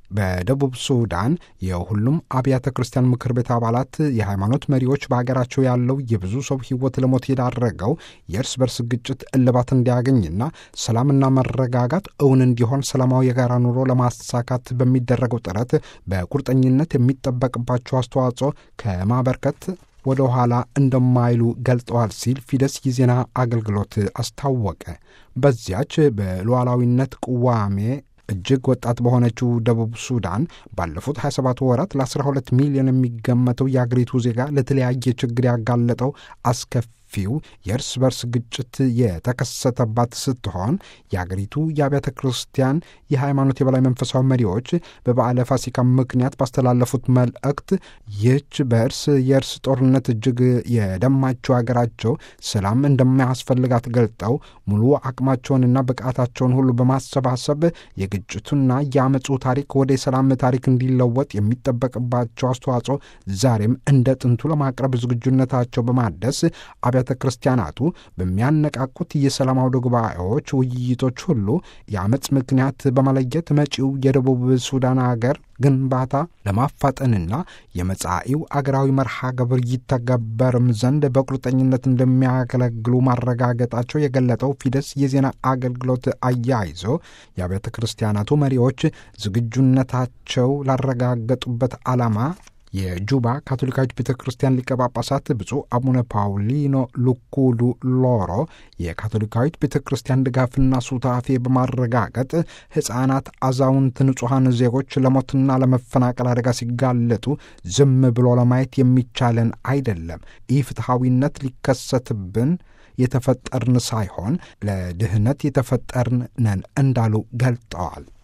በደቡብ ሱዳን የሁሉም አብያተ ክርስቲያን ምክር ቤት አባላት የሃይማኖት መሪዎች በሀገራቸው ያለው የብዙ ሰው ሕይወት ለሞት የዳረገው የእርስ በርስ ግጭት እልባት እንዲያገኝና ሰላምና መረጋጋት እውን እንዲሆን ሰላማዊ የጋራ ኑሮ ለማሳካት በሚደረገው ጥረት በቁርጠኝነት የሚጠበቅባቸው አስተዋጽኦ ከማበርከት ወደ ኋላ እንደማይሉ ገልጠዋል ሲል ፊደስ የዜና አገልግሎት አስታወቀ። በዚያች በሉዓላዊነት ቅዋሜ እጅግ ወጣት በሆነችው ደቡብ ሱዳን ባለፉት 27 ወራት ለ12 ሚሊዮን የሚገመተው የአገሪቱ ዜጋ ለተለያየ ችግር ያጋለጠው አስከፊው የእርስ በርስ ግጭት የተከሰተባት ስትሆን የአገሪቱ የአብያተ ክርስቲያን የሃይማኖት የበላይ መንፈሳዊ መሪዎች በበዓለ ፋሲካ ምክንያት ባስተላለፉት መልእክት ይህች የእርስ ጦርነት እጅግ የደማቸው አገራቸው ሰላም እንደማያስፈልጋት ገልጠው ሙሉ አቅማቸውንና ብቃታቸውን ሁሉ በማሰባሰብ የግጭቱና የአመፁ ታሪክ ወደ ሰላም ታሪክ እንዲለወጥ የሚጠበቅባቸው አስተዋጽኦ ዛሬም እንደ ጥንቱ ለማቅረብ ዝግጁነታቸው በማደስ አብያተ ክርስቲያናቱ በሚያነቃቁት የሰላም አውደ ጉባኤዎች፣ ውይይቶች ሁሉ የአመፅ ምክንያት በመለየት መጪው የደቡብ ሱዳን አገር ግንባታ ለማፋጠንና የመጻኢው አገራዊ መርሃ ግብር ይተገበርም ዘንድ በቁርጠኝነት እንደሚያገለግሉ ማረጋገጣቸው የገለጠው ፊደስ የዜና አገልግሎት አያይዞ የአብያተ ክርስቲያናቱ መሪዎች ዝግጁነታቸው ላረጋገጡበት ዓላማ የጁባ ካቶሊካዊት ቤተ ክርስቲያን ሊቀ ጳጳሳት ብፁዕ አቡነ ፓውሊኖ ሉኩሉ ሎሮ የካቶሊካዊት ቤተ ክርስቲያን ድጋፍና ሱታፌ በማረጋገጥ ሕፃናት፣ አዛውንት፣ ንጹሐን ዜጎች ለሞትና ለመፈናቀል አደጋ ሲጋለጡ ዝም ብሎ ለማየት የሚቻለን አይደለም። ይህ ፍትሐዊነት ሊከሰትብን የተፈጠርን ሳይሆን ለድህነት የተፈጠርን ነን እንዳሉ ገልጠዋል።